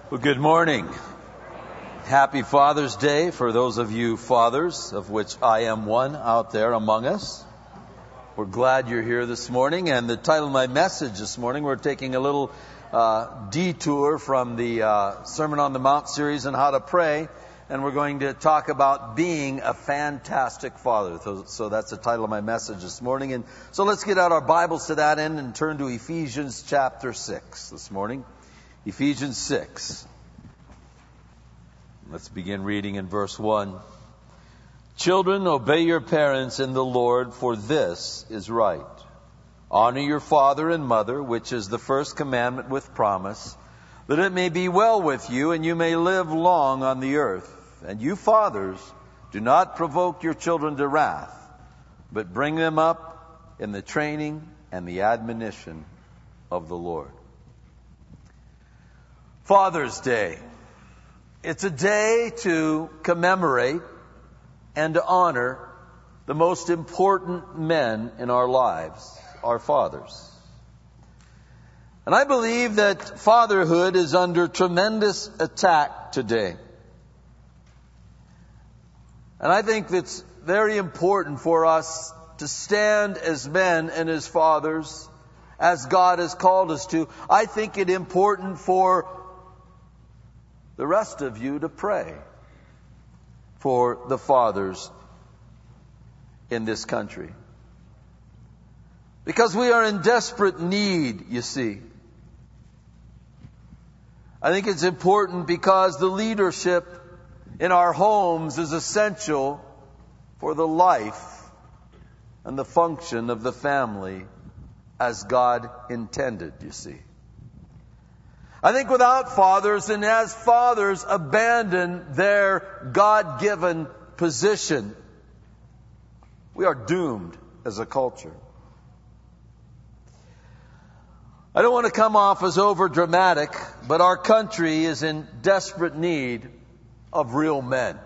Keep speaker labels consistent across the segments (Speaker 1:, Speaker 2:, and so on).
Speaker 1: Well, good morning. Happy Father's Day for those of you fathers, of which I am one out there among us. We're glad you're here this morning. And the title of my message this morning, we're taking a little detour from the Sermon on the Mount series on how to pray. And we're going to talk about being a fantastic father. So that's the title of my message this morning. And so let's get out our Bibles to that end and turn to Ephesians chapter 6 this morning. Ephesians 6. Let's begin reading in verse 1. Children, obey your parents in the Lord, for this is right. Honor your father and mother, which is the first commandment with promise, that it may be well with you and you may live long on the earth. And you fathers, do not provoke your children to wrath, but bring them up in the training and the admonition of the Lord. Father's Day. It's a day to commemorate and to honor the most important men in our lives, our fathers. And I believe that fatherhood is under tremendous attack today. And I think it's very important for us to stand as men and as fathers, as God has called us to. I think it important for the rest of you to pray for the fathers in this country. Because we are in desperate need, you see. I think it's important because the leadership in our homes is essential for the life and the function of the family as God intended, you see. I think without fathers, and as fathers abandon their God-given position, we are doomed as a culture. I don't want to come off as over-dramatic, but our country is in desperate need of real men.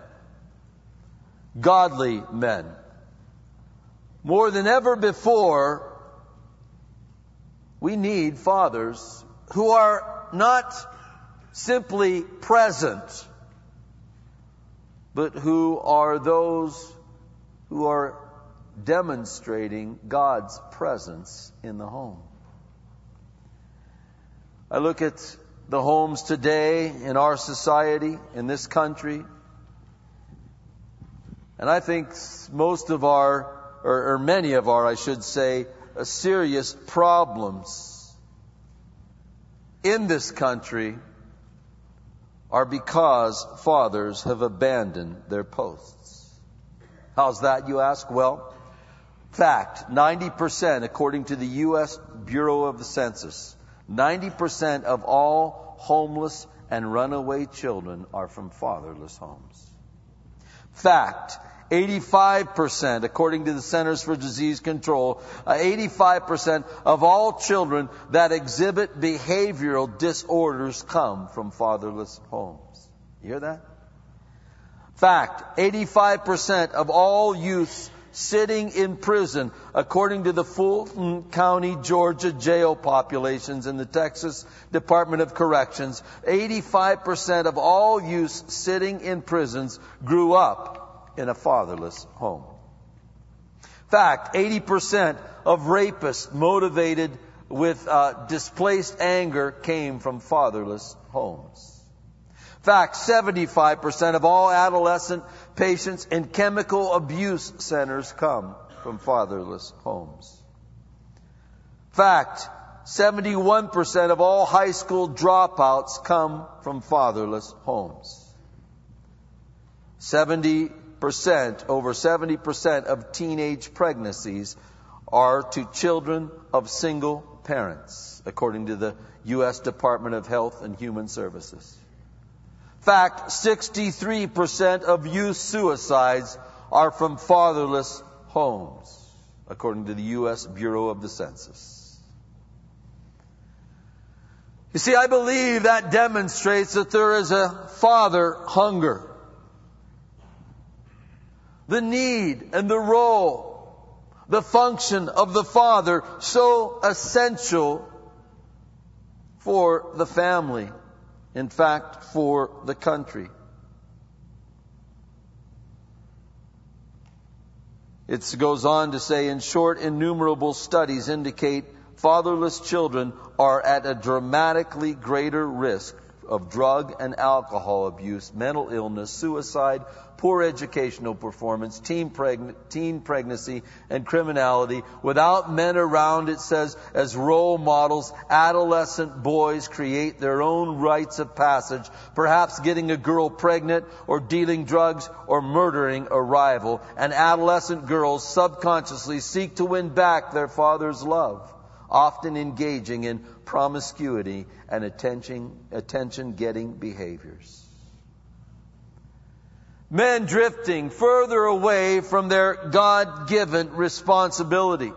Speaker 1: Godly men. More than ever before, we need fathers who are not simply present, but who are those who are demonstrating God's presence in the home. I look at the homes today in our society, in this country, and I think most of our, or many of our, I should say, serious problems in this country are because fathers have abandoned their posts. How's that, you ask? Well, fact, 90%, according to the U.S. Bureau of the Census, 90% of all homeless and runaway children are from fatherless homes. Fact, 85%, according to the Centers for Disease Control, 85% of all children that exhibit behavioral disorders come from fatherless homes. You hear that? Fact, 85% of all youths sitting in prison, according to the Fulton County, Georgia jail populations in the Texas Department of Corrections, 85% of all youths sitting in prisons grew up in a fatherless home. Fact, 80% of rapists motivated with displaced anger came from fatherless homes. Fact, 75% of all adolescent patients in chemical abuse centers come from fatherless homes. Fact, 71% of all high school dropouts come from fatherless homes. Over 70% of teenage pregnancies are to children of single parents, according to the U.S. Department of Health and Human Services. Fact, 63% of youth suicides are from fatherless homes, according to the U.S. Bureau of the Census. You see, I believe that demonstrates that there is a father hunger. The need and the role, the function of the father, so essential for the family. in fact, for the country. It goes on to say, in short, innumerable studies indicate fatherless children are at a dramatically greater risk of drug and alcohol abuse, mental illness, suicide, poor educational performance, teen pregnancy, and criminality. Without men around, it says, as role models, adolescent boys create their own rites of passage, perhaps getting a girl pregnant or dealing drugs or murdering a rival. And adolescent girls subconsciously seek to win back their father's love, often engaging in promiscuity and attention-getting behaviors. Men drifting further away from their God-given responsibility.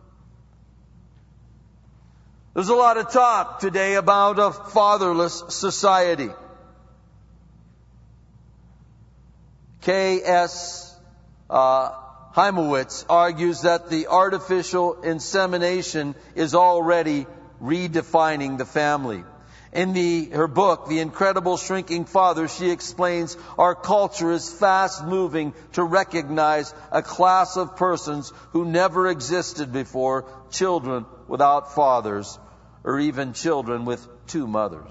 Speaker 1: There's a lot of talk today about a fatherless society. K.S. Heimowitz argues that the artificial insemination is already redefining the family. In her book, The Incredible Shrinking Father, she explains our culture is fast moving to recognize a class of persons who never existed before, children without fathers, or even children with two mothers.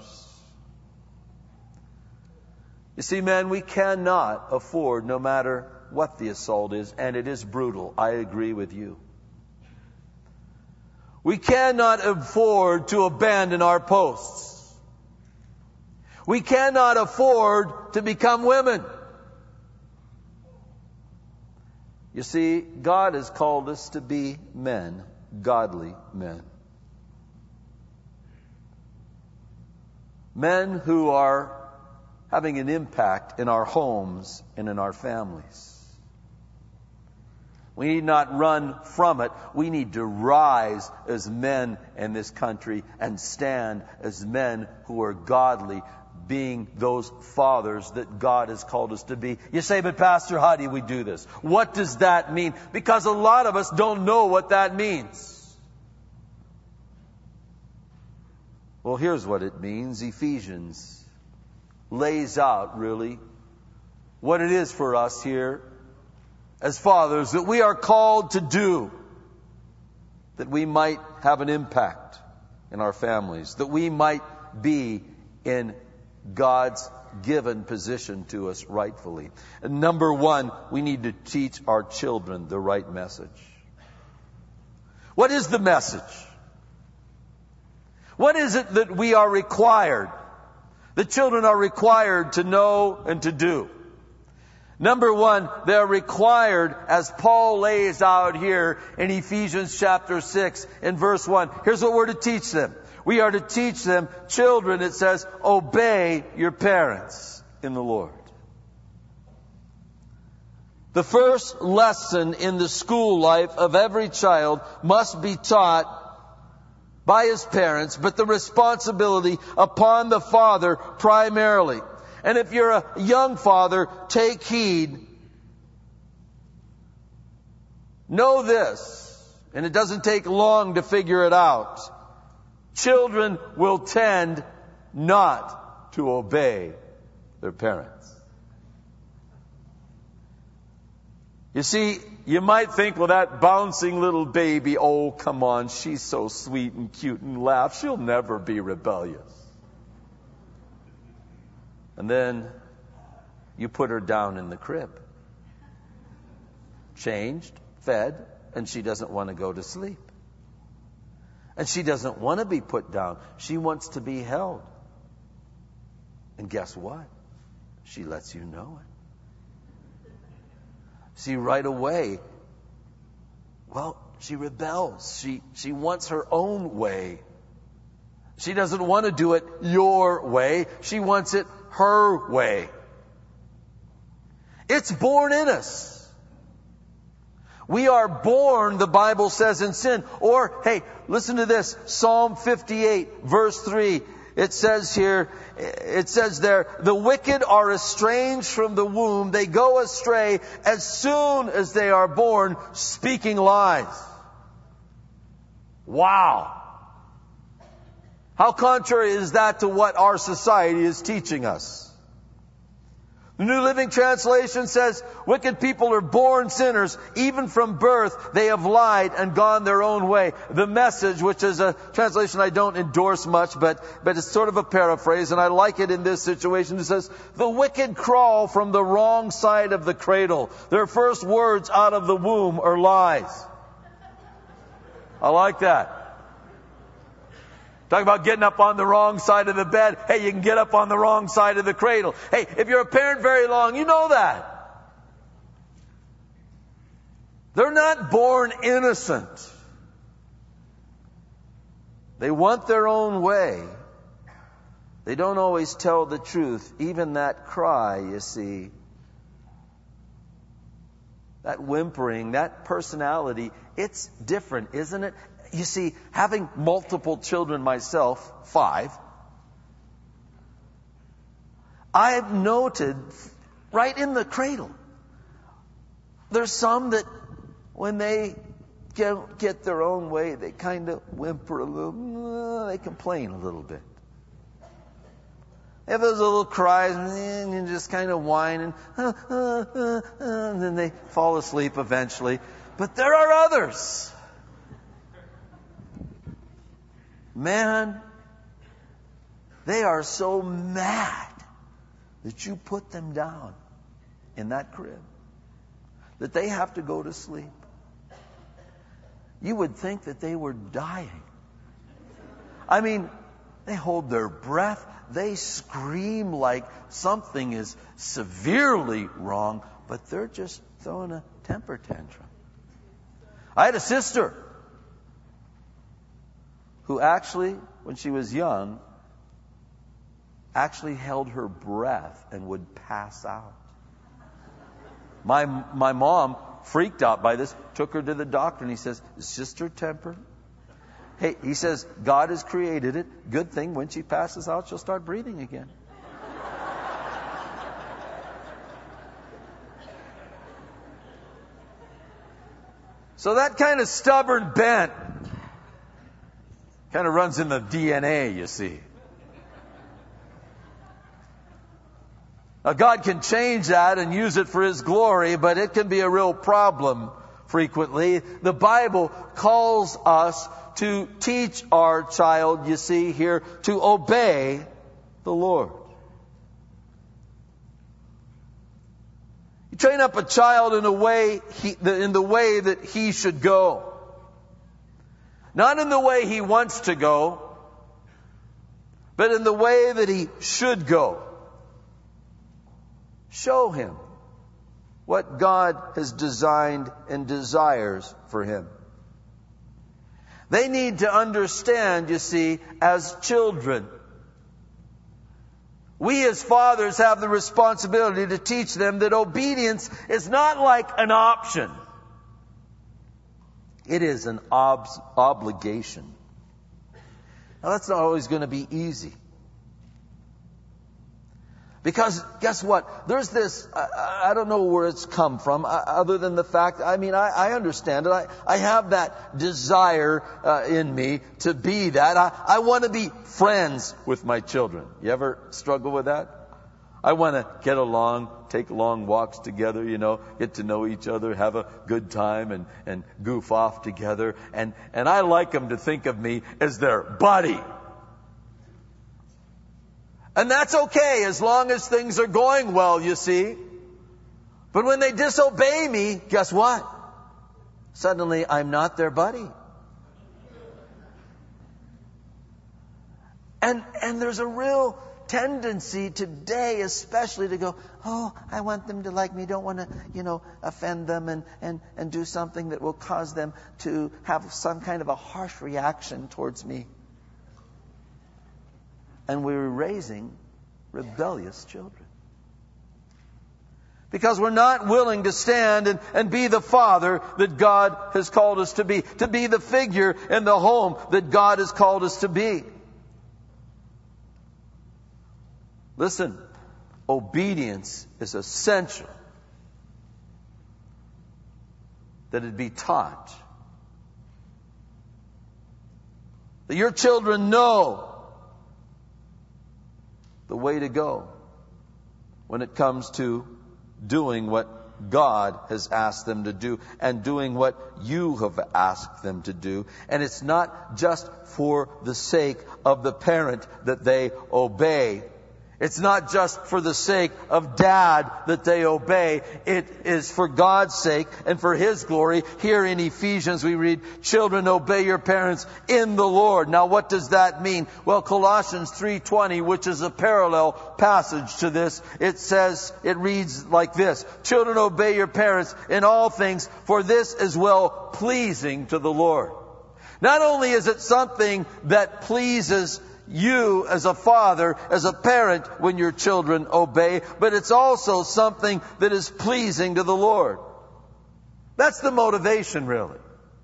Speaker 1: You see, men, we cannot afford, no matter what the assault is, and it is brutal, I agree with you. We cannot afford to abandon our posts. We cannot afford to become women. You see, God has called us to be men, godly men. Men who are having an impact in our homes and in our families. We need not run from it. We need to rise as men in this country and stand as men who are godly, being those fathers that God has called us to be. You say, but Pastor, how do we do this? What does that mean? Because a lot of us don't know what that means. Well, here's what it means. Ephesians lays out, really, what it is for us here as fathers that we are called to do, that we might have an impact in our families, that we might be in God's given position to us rightfully. And number one, we need to teach our children the right message. What is the message? What is it that we are required? The children are required to know and to do. Number one, they're required, as Paul lays out here in Ephesians chapter 6 in verse 1. Here's what we're to teach them. We are to teach them, children, it says, obey your parents in the Lord. The first lesson in the school life of every child must be taught by his parents, but the responsibility upon the father primarily. And if you're a young father, take heed. Know this, and it doesn't take long to figure it out. Children will tend not to obey their parents. You see, you might think, well, that bouncing little baby, oh, come on, she's so sweet and cute and laughs. She'll never be rebellious. And then you put her down in the crib. Changed, fed, and she doesn't want to go to sleep. And she doesn't want to be put down. She wants to be held. And guess what? She lets you know it. See, right away, well, she rebels. She wants her own way. She doesn't want to do it your way. She wants it her way. It's born in us. We are born, the Bible says, in sin. Or, hey, listen to this. Psalm 58, verse 3. It says here, it says there, the wicked are estranged from the womb. They go astray as soon as they are born, speaking lies. Wow. How contrary is that to what our society is teaching us? The New Living Translation says, wicked people are born sinners. Even from birth, they have lied and gone their own way. The Message, which is a translation I don't endorse much, but it's sort of a paraphrase, and I like it in this situation. It says, the wicked crawl from the wrong side of the cradle. Their first words out of the womb are lies. I like that. Talk about getting up on the wrong side of the bed. Hey, you can get up on the wrong side of the cradle. Hey, if you're a parent very long, you know that. They're not born innocent. They want their own way. They don't always tell the truth. Even that cry, you see, that whimpering, that personality, it's different, isn't it? You see, having multiple children myself, 5, I've noted right in the cradle, there's some that when they get their own way, they kind of whimper a little, they complain a little bit. They have those little cries and just kind of whine and then they fall asleep eventually. But there are others. Man, they are so mad that you put them down in that crib, that they have to go to sleep. You would think that they were dying. I mean, they hold their breath. They scream like something is severely wrong, but they're just throwing a temper tantrum. I had a sister who actually, when she was young, actually held her breath and would pass out. My mom freaked out by this, took her to the doctor, and he says, it's just her temper. Hey, he says, God has created it. Good thing when she passes out, she'll start breathing again. So that kind of stubborn bent kind of runs in the DNA, you see. Now, God can change that and use it for His glory, but it can be a real problem frequently. The Bible calls us to teach our child, you see here, to obey the Lord. You train up a child in the way that he should go. Not in the way he wants to go, but in the way that he should go. Show him what God has designed and desires for him. They need to understand, you see, as children. We as fathers have the responsibility to teach them that obedience is not like an option. It is an obligation. Now that's not always going to be easy. Because guess what? There's this, I don't know where it's come from, other than the fact, I understand it. I have that desire in me to be that. I want to be friends with my children. You ever struggle with that? I want to get along, take long walks together, get to know each other, have a good time and goof off together. And I like them to think of me as their buddy. And that's okay as long as things are going well, you see. But when they disobey me, guess what? Suddenly I'm not their buddy. And there's a real tendency today especially to go, oh, I want them to like me. Don't want to, offend them and do something that will cause them to have some kind of a harsh reaction towards me. And we're raising rebellious children. Because we're not willing to stand and be the father that God has called us to be the figure in the home that God has called us to be. Listen, obedience is essential that it be taught. That your children know the way to go when it comes to doing what God has asked them to do and doing what you have asked them to do. And it's not just for the sake of the parent that they obey. It's not just for the sake of dad that they obey. It is for God's sake and for His glory. Here in Ephesians we read, children, obey your parents in the Lord. Now what does that mean? Well, Colossians 3:20, which is a parallel passage to this, it reads like this: children, obey your parents in all things, for this is well pleasing to the Lord. Not only is it something that pleases you as a father, as a parent, when your children obey, but it's also something that is pleasing to the Lord. That's the motivation, really.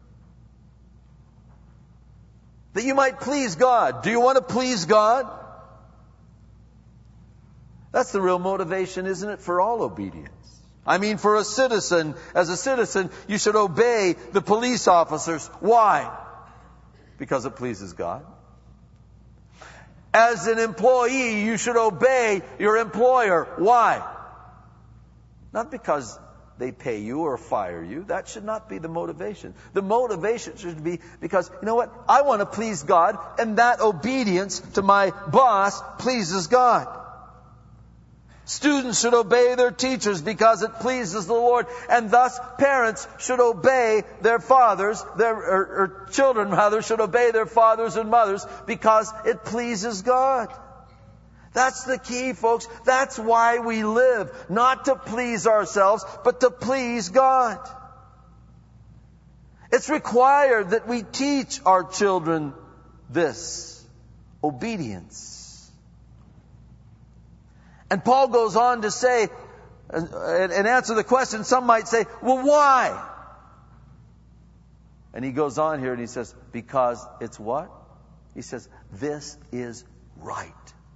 Speaker 1: That you might please God. Do you want to please God? That's the real motivation, isn't it, for all obedience? I mean, for a citizen, as a citizen, you should obey the police officers. Why? Because it pleases God. As an employee, you should obey your employer. Why? Not because they pay you or fire you. That should not be the motivation. The motivation should be because, you know what? I want to please God, and that obedience to my boss pleases God. Students should obey their teachers because it pleases the Lord, and thus parents should obey their fathers, or children rather should obey their fathers and mothers because it pleases God. That's the key, folks. That's why we live, not to please ourselves, but to please God. It's required that we teach our children this obedience. And Paul goes on to say, and answer the question, some might say, well, why? And he goes on here and he says, because it's what? He says, this is right.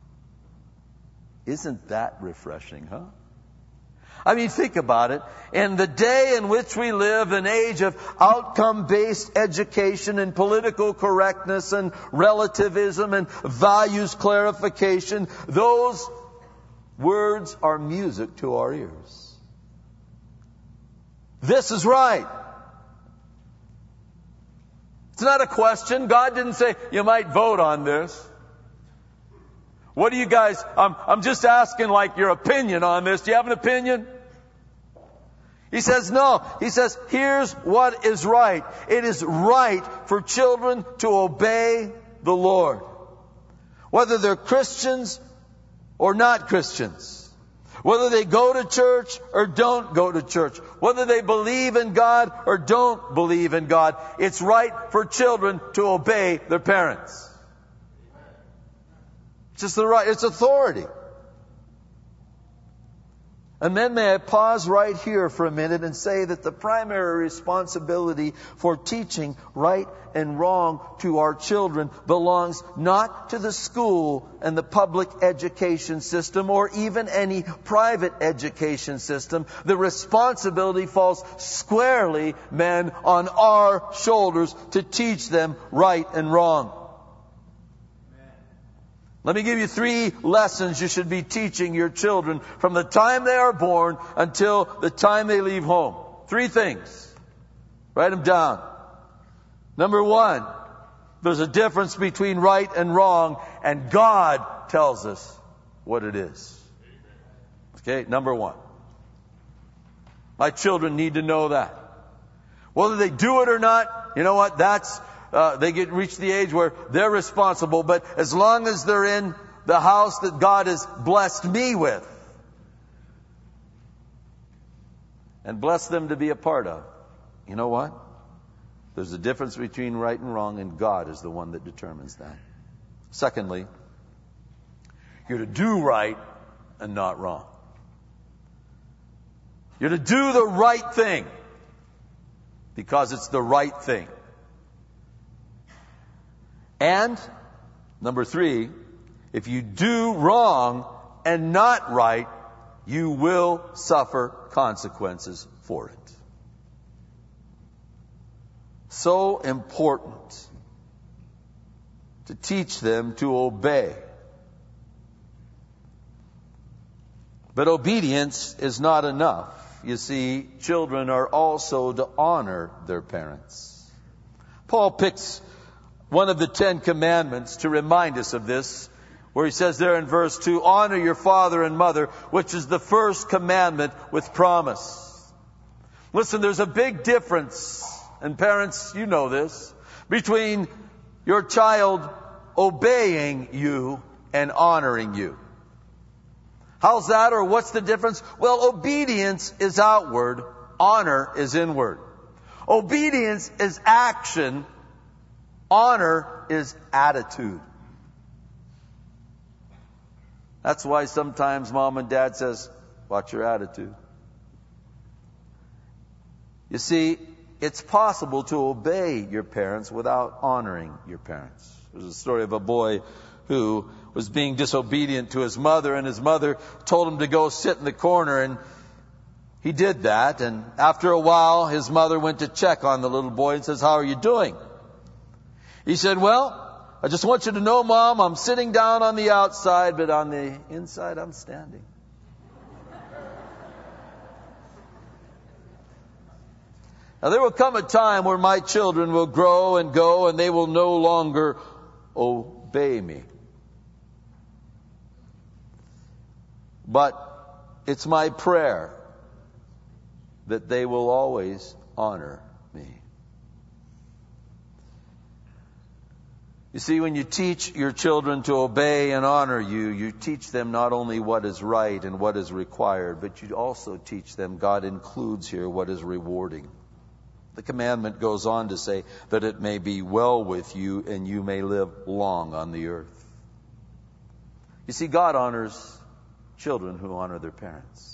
Speaker 1: Isn't that refreshing, huh? I mean, think about it. In the day in which we live, an age of outcome-based education and political correctness and relativism and values clarification, those words are music to our ears. This is right. It's not a question. God didn't say, you might vote on this. What do you guys, I'm just asking like your opinion on this. Do you have an opinion? He says no. He says, here's what is right. It is right for children to obey the Lord. Whether they're Christians or not Christians. Whether they go to church or don't go to church. Whether they believe in God or don't believe in God. It's right for children to obey their parents. It's just the right, it's authority. And then may I pause right here for a minute and say that the primary responsibility for teaching right and wrong to our children belongs not to the school and the public education system or even any private education system. The responsibility falls squarely, men, on our shoulders to teach them right and wrong. Let me give you 3 lessons you should be teaching your children from the time they are born until the time they leave home. 3 things. Write them down. Number 1, there's a difference between right and wrong, and God tells us what it is. Okay, number 1. My children need to know that. Whether they do it or not, you know what, that's they reach the age where they're responsible, but as long as they're in the house that God has blessed me with and blessed them to be a part of, you know what? There's a difference between right and wrong, and God is the one that determines that. Secondly, you're to do right and not wrong. You're to do the right thing because it's the right thing. And, number 3, if you do wrong and not right, you will suffer consequences for it. So important to teach them to obey. But obedience is not enough. You see, children are also to honor their parents. Paul picks one of the 10 commandments to remind us of this, where he says there in verse 2, honor your father and mother, which is the first commandment with promise. Listen, there's a big difference, and parents, you know this, between your child obeying you and honoring you. How's that, or what's the difference? Well, obedience is outward, honor is inward. Obedience is action, honor is attitude. That's why sometimes mom and dad says, watch your attitude. You see, it's possible to obey your parents without honoring your parents. There's a story of a boy who was being disobedient to his mother, and his mother told him to go sit in the corner, and he did that. And after a while, his mother went to check on the little boy and says, how are you doing? He said, well, I just want you to know, Mom, I'm sitting down on the outside, but on the inside I'm standing. Now there will come a time where my children will grow and go, and they will no longer obey me. But it's my prayer that they will always honor me. You see, when you teach your children to obey and honor you, you teach them not only what is right and what is required, but you also teach them, God includes here, what is rewarding. The commandment goes on to say that it may be well with you and you may live long on the earth. You see, God honors children who honor their parents.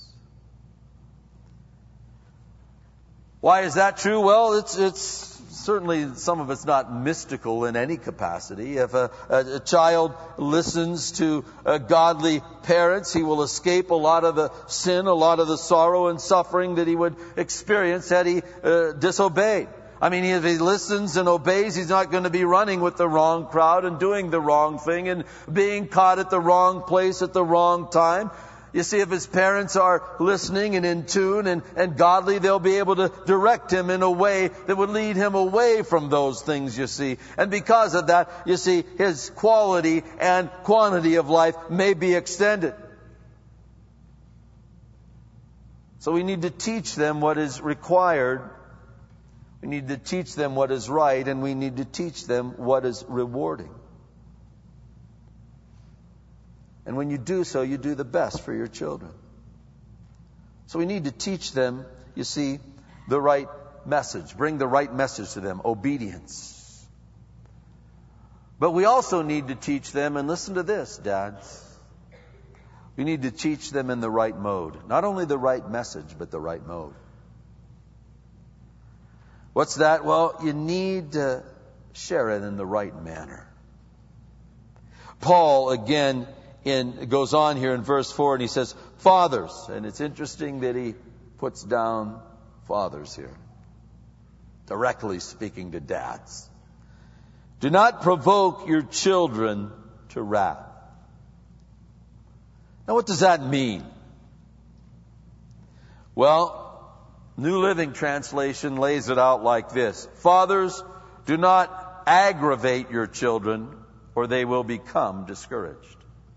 Speaker 1: Why is that true? Well, it's certainly, some of it's not mystical in any capacity. If a child listens to godly parents, he will escape a lot of the sin, a lot of the sorrow and suffering that he would experience had he disobeyed. I mean, if he listens and obeys, he's not going to be running with the wrong crowd and doing the wrong thing and being caught at the wrong place at the wrong time. You see, if his parents are listening and in tune and godly, they'll be able to direct him in a way that would lead him away from those things, you see. And because of that, you see, his quality and quantity of life may be extended. So we need to teach them what is required. We need to teach them what is right, and we need to teach them what is rewarding. And when you do so, you do the best for your children. So we need to teach them, you see, the right message. Bring the right message to them, obedience. But we also need to teach them, and listen to this, dads. We need to teach them in the right mode. Not only the right message, but the right mode. What's that? Well, you need to share it in the right manner. Paul, again, goes on here in verse 4, and he says, fathers. And it's interesting that he puts down fathers here, directly speaking to dads. Do not provoke your children to wrath. Now, what does that mean? Well, New Living Translation lays it out like this. Fathers, do not aggravate your children, or they will become discouraged.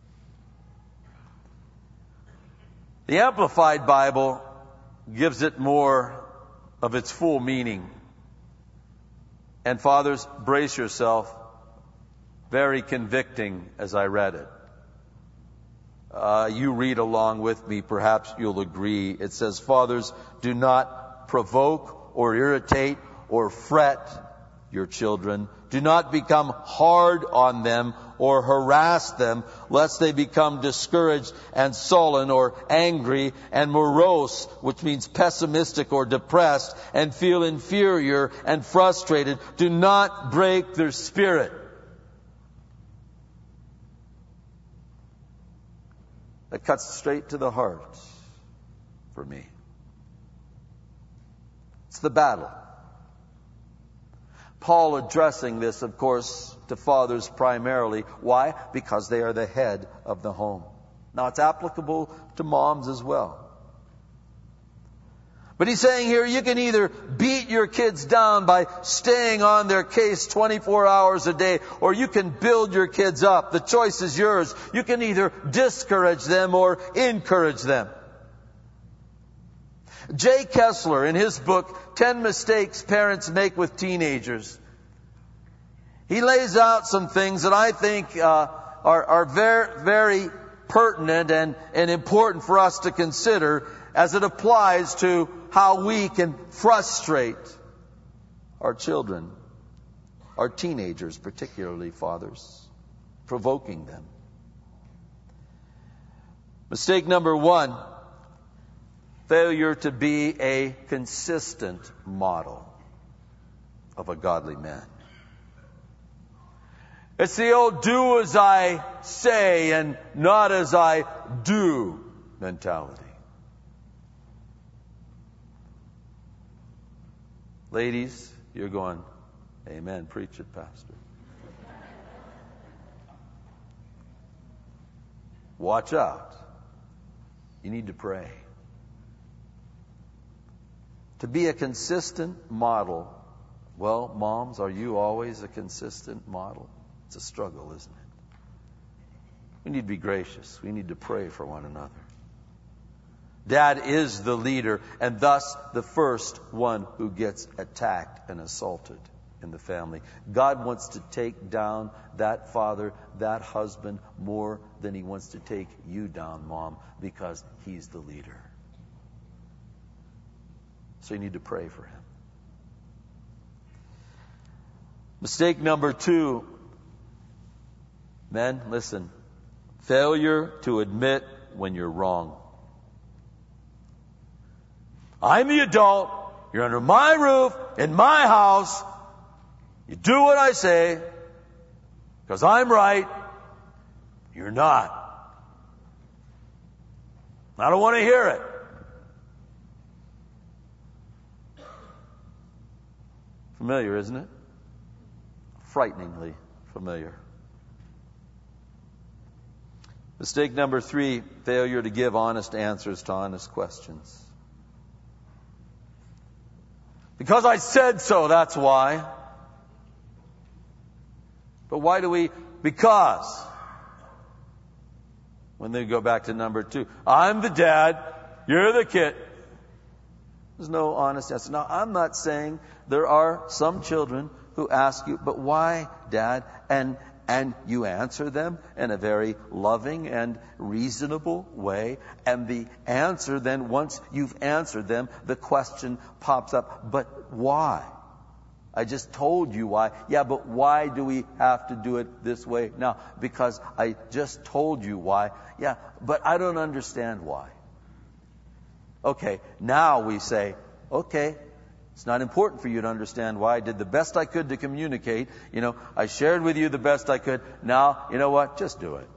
Speaker 1: The Amplified Bible gives it more of its full meaning. And fathers, brace yourself. Very convicting as I read it. You read along with me, perhaps you'll agree. It says, fathers, do not provoke or irritate or fret your children. Do not become hard on them or harass them, lest they become discouraged and sullen or angry and morose, which means pessimistic or depressed, and feel inferior and frustrated. Do not break their spirit. That cuts straight to the heart for me. It's the battle. Paul addressing this, of course, to fathers primarily. Why? Because they are the head of the home. Now, it's applicable to moms as well. But he's saying here, you can either beat your kids down by staying on their case 24 hours a day, or you can build your kids up. The choice is yours. You can either discourage them or encourage them. Jay Kessler, in his book, 10 Mistakes Parents Make with Teenagers, he lays out some things that I think are very, very pertinent and important for us to consider as it applies to how we can frustrate our children, our teenagers, particularly fathers, provoking them. Mistake number 1, failure to be a consistent model of a godly man. It's the old do as I say and not as I do mentality. Ladies, you're going, amen, preach it, Pastor. Watch out. You need to pray. To be a consistent model. Well, moms, are you always a consistent model? It's a struggle, isn't it? We need to be gracious. We need to pray for one another. Dad is the leader, and thus the first one who gets attacked and assaulted in the family. God wants to take down that father, that husband, more than He wants to take you down, Mom, because He's the leader. So you need to pray for him. Mistake number 2. Men, listen. Failure to admit when you're wrong. I'm the adult. You're under my roof, in my house. You do what I say, because I'm right. You're not. I don't want to hear it. Familiar, isn't it? Frighteningly familiar. Mistake number 3, failure to give honest answers to honest questions. Because I said so, that's why. But why do we? Because. When they go back to number 2, I'm the dad, you're the kid. There's no honest answer. Now, I'm not saying there are some children who ask you, but why, Dad? And you answer them in a very loving and reasonable way. And the answer then, once you've answered them, the question pops up, but why? I just told you why. Yeah, but why do we have to do it this way now? Because I just told you why. Yeah, but I don't understand why. Okay, now we say, okay, it's not important for you to understand why. I did the best I could to communicate. I shared with you the best I could. Now, you know what? Just do it.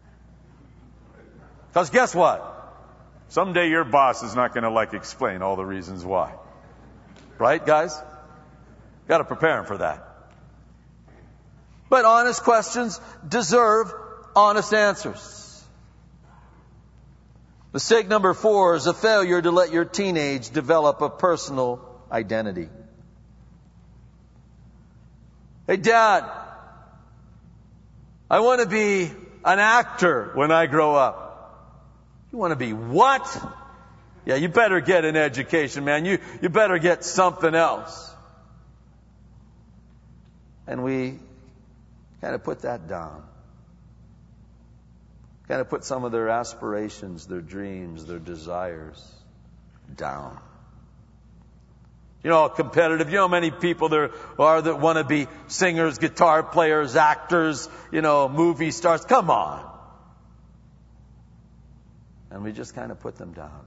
Speaker 1: Because guess what?
Speaker 2: Someday your boss is not going to explain all the reasons why.
Speaker 1: Right, guys? Got to prepare him for that. But honest questions deserve honest answers. Mistake number 4 is a failure to let your teenage develop a personal identity. Hey, Dad, I want to be an actor when I grow up. You want to be what? Yeah, you better get an education, man. You better get something else. And we kind of put that down. Kind of put some of their aspirations, their dreams, their desires down. Competitive. How many people there are that want to be singers, guitar players, actors, movie stars. Come on. And we just kind of put them down.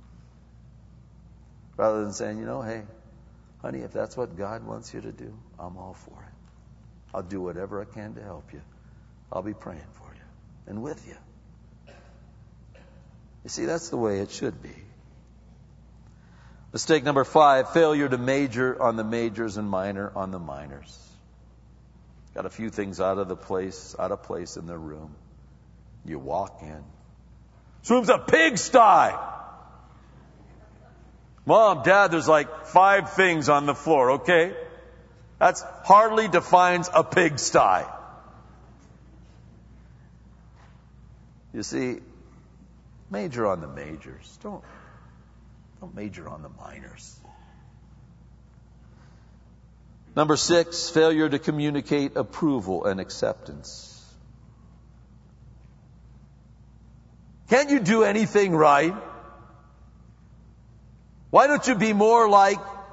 Speaker 1: Rather than saying, hey, honey, if that's what God wants you to do, I'm all for it. I'll do whatever I can to help you. I'll be praying for you and with you. You see, that's the way it should be. Mistake number 5, failure to major on the majors and minor on the minors. Got a few things out of place in the room. You walk in. This room's a pigsty. Mom, Dad, there's like 5 things on the floor, okay? That's hardly defines a pigsty. You see, major on the majors. Don't major on the minors. Number 6, failure to communicate approval and acceptance. Can't you do anything right? Why don't you be more like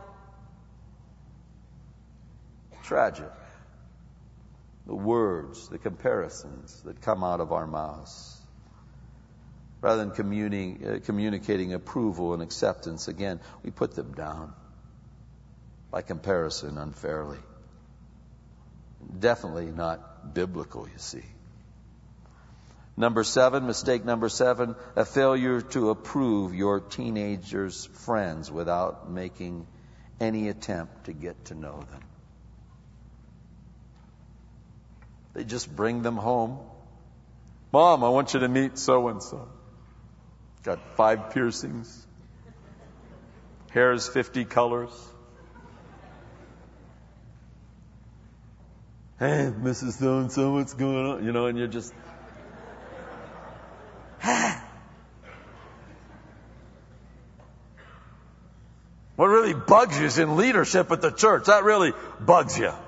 Speaker 1: tragic? The words, the comparisons that come out of our mouths. Rather than communicating approval and acceptance, again, we put them down by comparison unfairly. Definitely not biblical, you see. Number 7, mistake number 7, a failure to approve your teenager's friends without making any attempt to get to know them. They just bring them home. Mom, I want you to meet so-and-so. Got 5 piercings. Hair's 50 colors. Hey, Mrs. So-and-so, what's going on? You know, and you're just... What really bugs you is in leadership at the church. That really bugs you.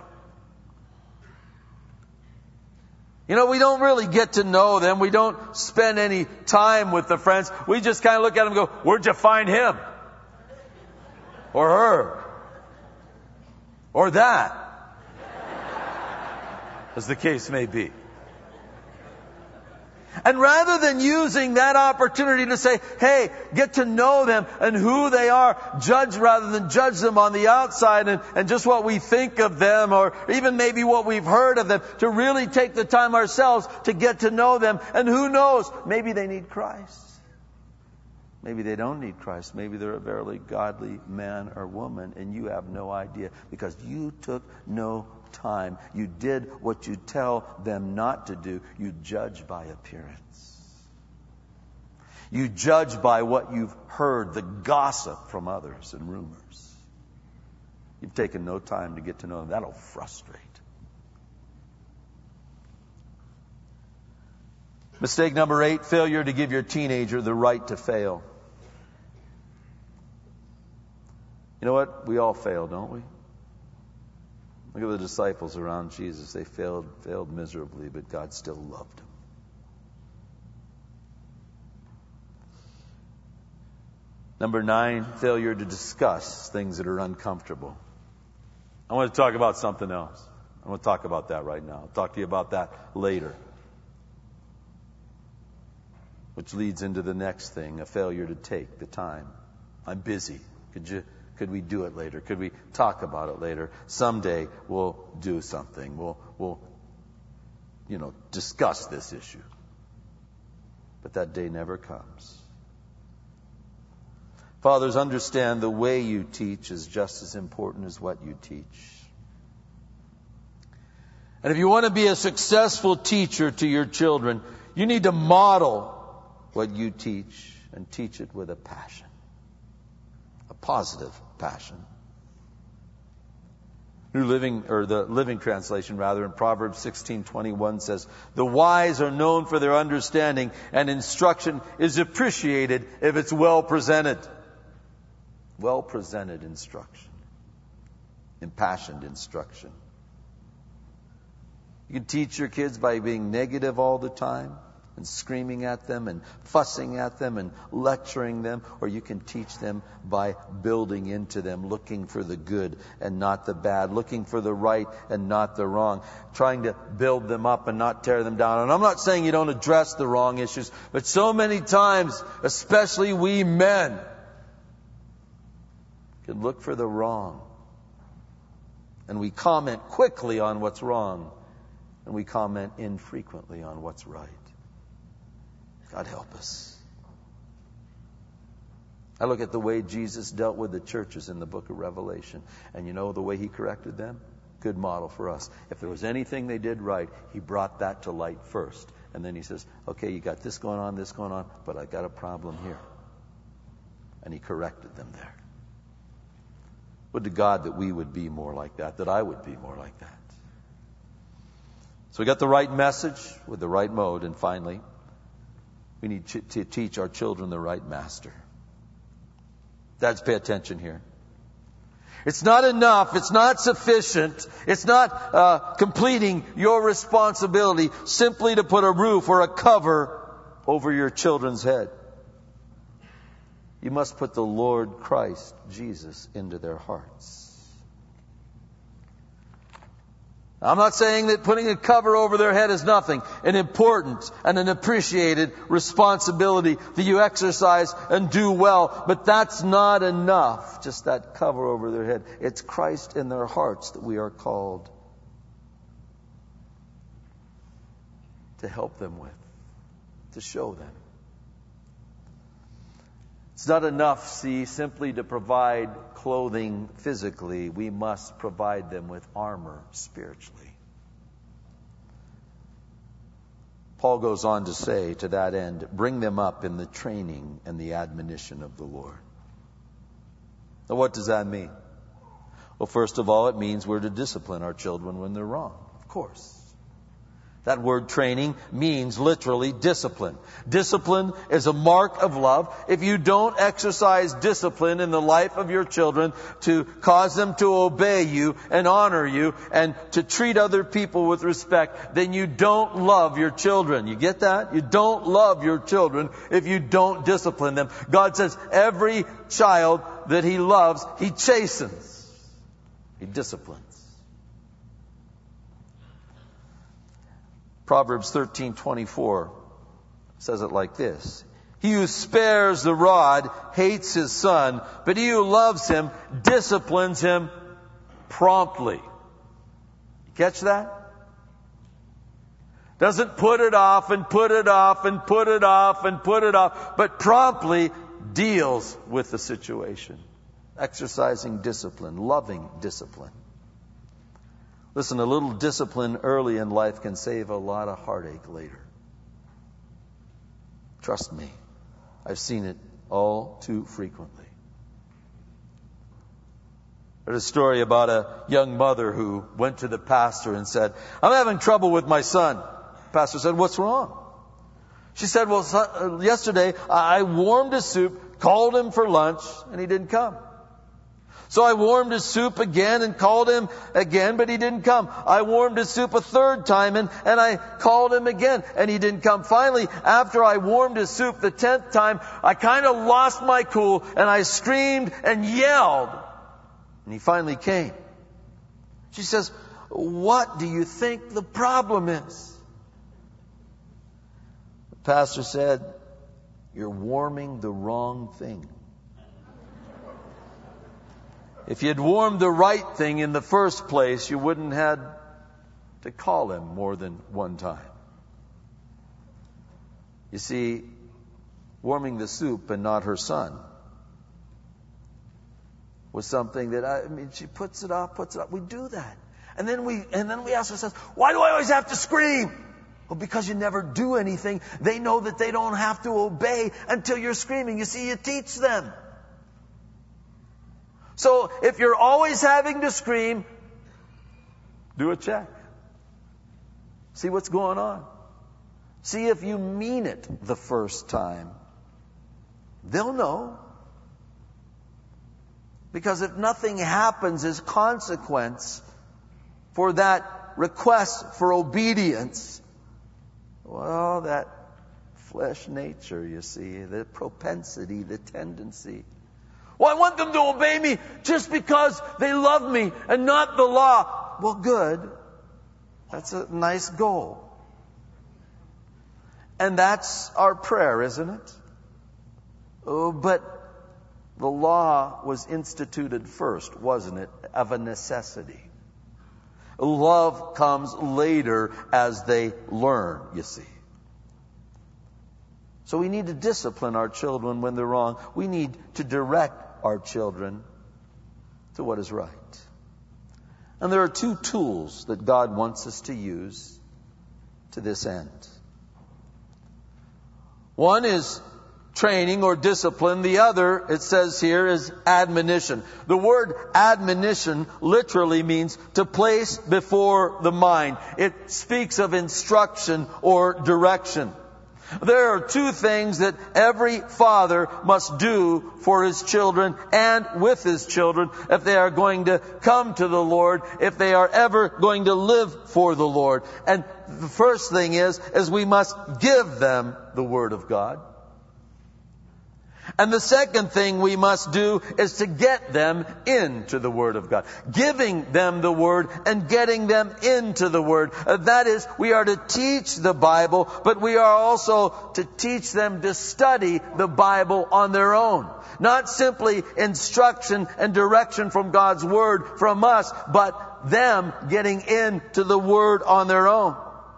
Speaker 1: You know, we don't really get to know them. We don't spend any time with the friends. We just kind of look at them and go, where'd you find him? Or her? Or that? As the case may be. And rather than using that opportunity to say, hey, get to know them and who they are, judge rather than judge them on the outside and just what we think of them or even maybe what we've heard of them, to really take the time ourselves to get to know them. And who knows, maybe they need Christ. Maybe they don't need Christ. Maybe they're a very godly man or woman and you have no idea because you took no time. You did what you tell them not to do. You judge by appearance. You judge by what you've heard, the gossip from others and rumors. You've taken no time to get to know them. That'll frustrate. Mistake number 8, failure to give your teenager the right to fail. You know what? We all fail, don't we? Look at the disciples around Jesus. They failed miserably, but God still loved them. Number 9, failure to discuss things that are uncomfortable. I want to talk about something else. I want to talk about that right now. I'll talk to you about that later. Which leads into the next thing, a failure to take the time. I'm busy. Could we do it later? Could we talk about it later? Someday we'll do something. We'll discuss this issue. But that day never comes. Fathers, understand the way you teach is just as important as what you teach. And if you want to be a successful teacher to your children, you need to model what you teach and teach it with a passion. A positive passion. The Living Translation in Proverbs 16:21 says, "The wise are known for their understanding, and instruction is appreciated if it's well presented." Well presented instruction. Impassioned instruction. You can teach your kids by being negative all the time and screaming at them and fussing at them and lecturing them, or you can teach them by building into them, looking for the good and not the bad, looking for the right and not the wrong, trying to build them up and not tear them down. And I'm not saying you don't address the wrong issues, but so many times, especially we men, can look for the wrong. And we comment quickly on what's wrong, and we comment infrequently on what's right. God help us. I look at the way Jesus dealt with the churches in the book of Revelation, and you know the way he corrected them? Good model for us. If there was anything they did right, he brought that to light first, And then he says, okay, you got this going on, but I got a problem here. And he corrected them there. Would to God that we would be more like that I would be more like that. So we got the right message with the right mode. And finally, we need to teach our children the right master. Dads, pay attention here. It's not enough. It's not sufficient. It's not completing your responsibility simply to put a roof or a cover over your children's head. You must put the Lord Christ Jesus into their hearts. I'm not saying that putting a cover over their head is nothing. An important and an appreciated responsibility that you exercise and do well. But that's not enough. Just that cover over their head. It's Christ in their hearts that we are called to help them with, to show them. It's not enough, simply to provide clothing physically. We must provide them with armor spiritually. Paul goes on to say to that end, bring them up in the training and the admonition of the Lord. Now, what does that mean? Well, first of all, it means we're to discipline our children when they're wrong. Of course. That word training means literally discipline. Discipline is a mark of love. If you don't exercise discipline in the life of your children to cause them to obey you and honor you and to treat other people with respect, then you don't love your children. You get that? You don't love your children if you don't discipline them. God says every child that He loves, He chastens. He disciplines. Proverbs 13:24 says it like this. He who spares the rod hates his son, but he who loves him disciplines him promptly. You catch that? Doesn't put it off and put it off and put it off and put it off, but promptly deals with the situation. Exercising discipline, loving discipline. Listen, a little discipline early in life can save a lot of heartache later. Trust me, I've seen it all too frequently. There's a story about a young mother who went to the pastor and said, I'm having trouble with my son. The pastor said, what's wrong? She said, well, yesterday I warmed his soup, called him for lunch, and he didn't come. So I warmed his soup again and called him again, but he didn't come. I warmed his soup a third time and I called him again and he didn't come. Finally, after I warmed his soup the 10th time, I kind of lost my cool and I screamed and yelled. And he finally came. She says, what do you think the problem is? The pastor said, you're warming the wrong thing. If you'd warmed the right thing in the first place, you wouldn't have to call him more than one time. You see, warming the soup and not her son was something that, she puts it off. We do that. And then we ask ourselves, why do I always have to scream? Well, because you never do anything. They know that they don't have to obey until you're screaming. You see, you teach them. So if you're always having to scream, do a check. See what's going on. See if you mean it the first time. They'll know. Because if nothing happens as consequence for that request for obedience, well, that flesh nature, you see, the propensity, the tendency. Well, I want them to obey me just because they love me and not the law. Well, good. That's a nice goal. And that's our prayer, isn't it? Oh, but the law was instituted first, wasn't it? Of a necessity. Love comes later as they learn, you see. So we need to discipline our children when they're wrong. We need to direct our children to what is right. And there are two tools that God wants us to use to this end. One is training or discipline. The other, it says here, is admonition. The word admonition literally means to place before the mind. It speaks of instruction or direction. There are two things that every father must do for his children and with his children if they are going to come to the Lord, if they are ever going to live for the Lord. And the first thing is we must give them the Word of God. And the second thing we must do is to get them into the Word of God. Giving them the Word and getting them into the Word. That is, we are to teach the Bible, but we are also to teach them to study the Bible on their own. Not simply instruction and direction from God's Word from us, but them getting into the Word on their own.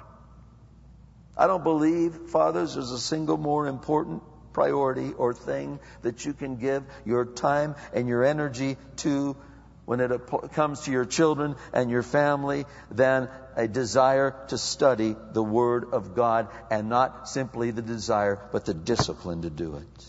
Speaker 1: I don't believe, fathers, there's a single more important priority or thing that you can give your time and your energy to when it comes to your children and your family than a desire to study the Word of God, and not simply the desire, but the discipline to do it.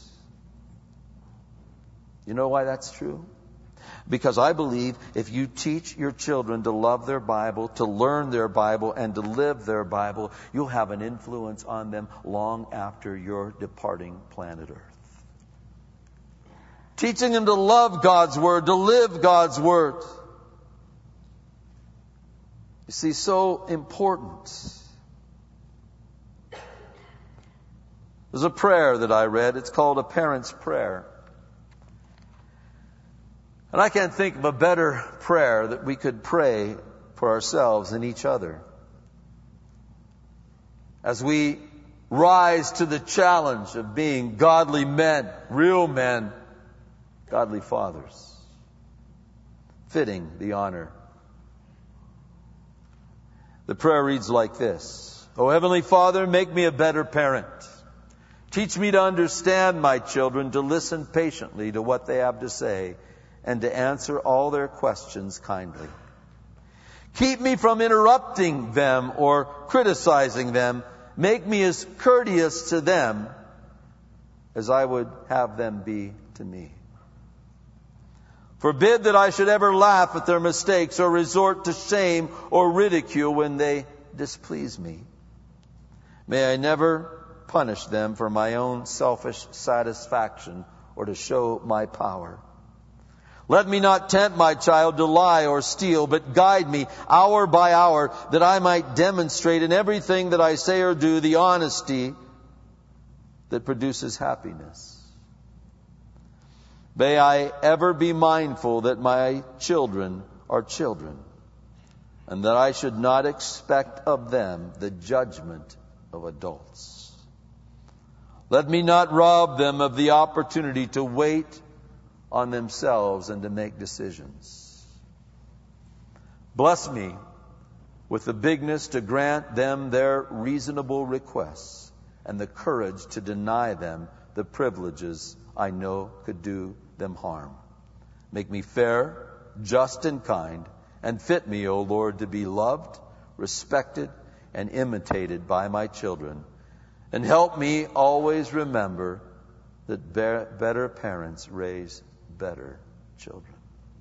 Speaker 1: You know why that's true? Because I believe if you teach your children to love their Bible, to learn their Bible, and to live their Bible, you'll have an influence on them long after your departing planet Earth. Teaching them to love God's Word, to live God's Word. You see, so important. There's a prayer that I read. It's called A Parent's Prayer. And I can't think of a better prayer that we could pray for ourselves and each other as we rise to the challenge of being godly men, real men, godly fathers, fitting the honor. The prayer reads like this: O Heavenly Father, make me a better parent. Teach me to understand my children, to listen patiently to what they have to say, and to answer all their questions kindly. Keep me from interrupting them or criticizing them. Make me as courteous to them as I would have them be to me. Forbid that I should ever laugh at their mistakes or resort to shame or ridicule when they displease me. May I never punish them for my own selfish satisfaction or to show my power. Let me not tempt my child to lie or steal, but guide me hour by hour that I might demonstrate in everything that I say or do the honesty that produces happiness. May I ever be mindful that my children are children, and that I should not expect of them the judgment of adults. Let me not rob them of the opportunity to wait on themselves and to make decisions. Bless me with the bigness to grant them their reasonable requests and the courage to deny them the privileges I know could do them harm. Make me fair, just, and kind, and fit me, O Lord, to be loved, respected, and imitated by my children. And help me always remember that better parents raise better children.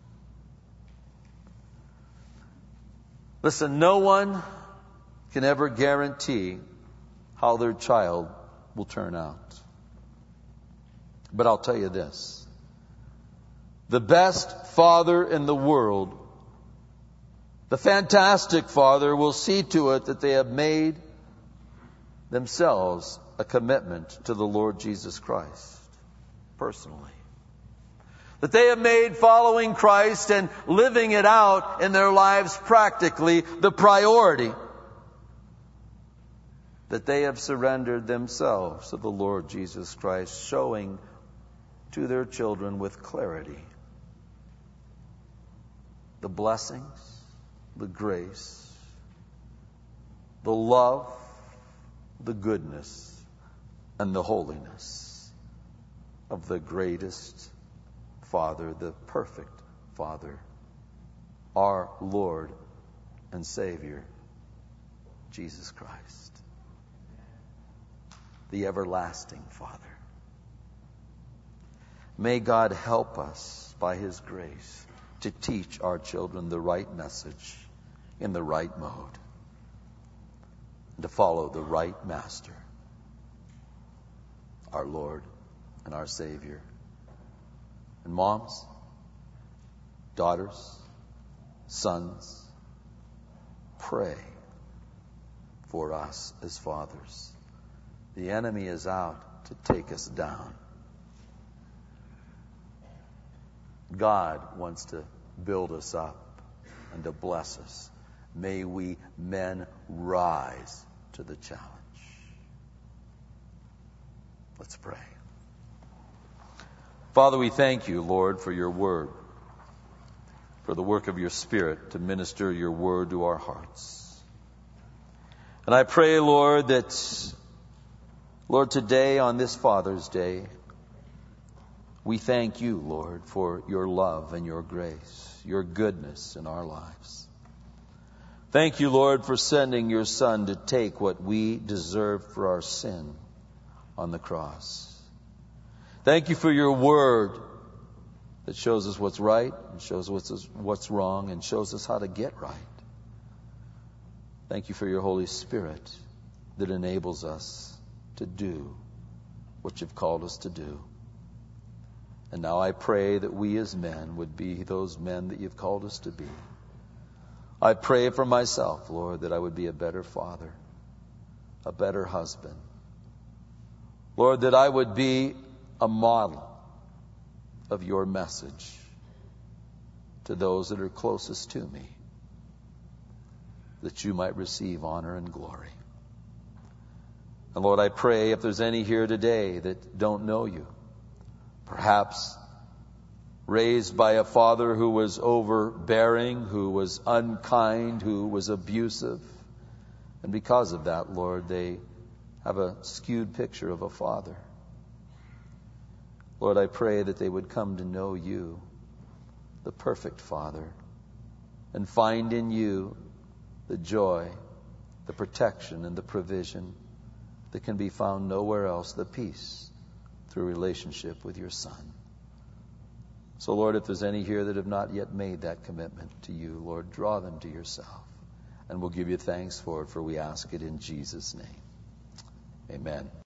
Speaker 1: Listen, no one can ever guarantee how their child will turn out. But I'll tell you this: the best father in the world, the fantastic father, will see to it that they have made themselves a commitment to the Lord Jesus Christ personally. That they have made following Christ and living it out in their lives practically the priority. That they have surrendered themselves to the Lord Jesus Christ, showing to their children with clarity the blessings, the grace, the love, the goodness, and the holiness of the greatest Father, the perfect Father, our Lord and Savior, Jesus Christ. the everlasting Father. May God help us by His grace to teach our children the right message in the right mode, and to follow the right Master, our Lord and our Savior. And moms, daughters, sons, pray for us as fathers. The enemy is out to take us down. God wants to build us up and to bless us. May we men rise to the challenge. Let's pray. Father, we thank you, Lord, for your word, for the work of your Spirit to minister your word to our hearts. And I pray, Lord, that, Lord, today on this Father's Day, we thank you, Lord, for your love and your grace, your goodness in our lives. Thank you, Lord, for sending your Son to take what we deserved for our sin on the cross. Thank you for your word that shows us what's right and shows us what's wrong and shows us how to get right. Thank you for your Holy Spirit that enables us to do what you've called us to do. And now I pray that we as men would be those men that you've called us to be. I pray for myself, Lord, that I would be a better father, a better husband. Lord, that I would be a model of your message to those that are closest to me, that you might receive honor and glory. And Lord, I pray if there's any here today that don't know you, perhaps raised by a father who was overbearing, who was unkind, who was abusive. And because of that, Lord, they have a skewed picture of a father. Lord, I pray that they would come to know you, the perfect Father, and find in you the joy, the protection, and the provision that can be found nowhere else, the peace through relationship with your Son. So, Lord, if there's any here that have not yet made that commitment to you, Lord, draw them to yourself. And we'll give you thanks for it, for we ask it in Jesus' name. Amen.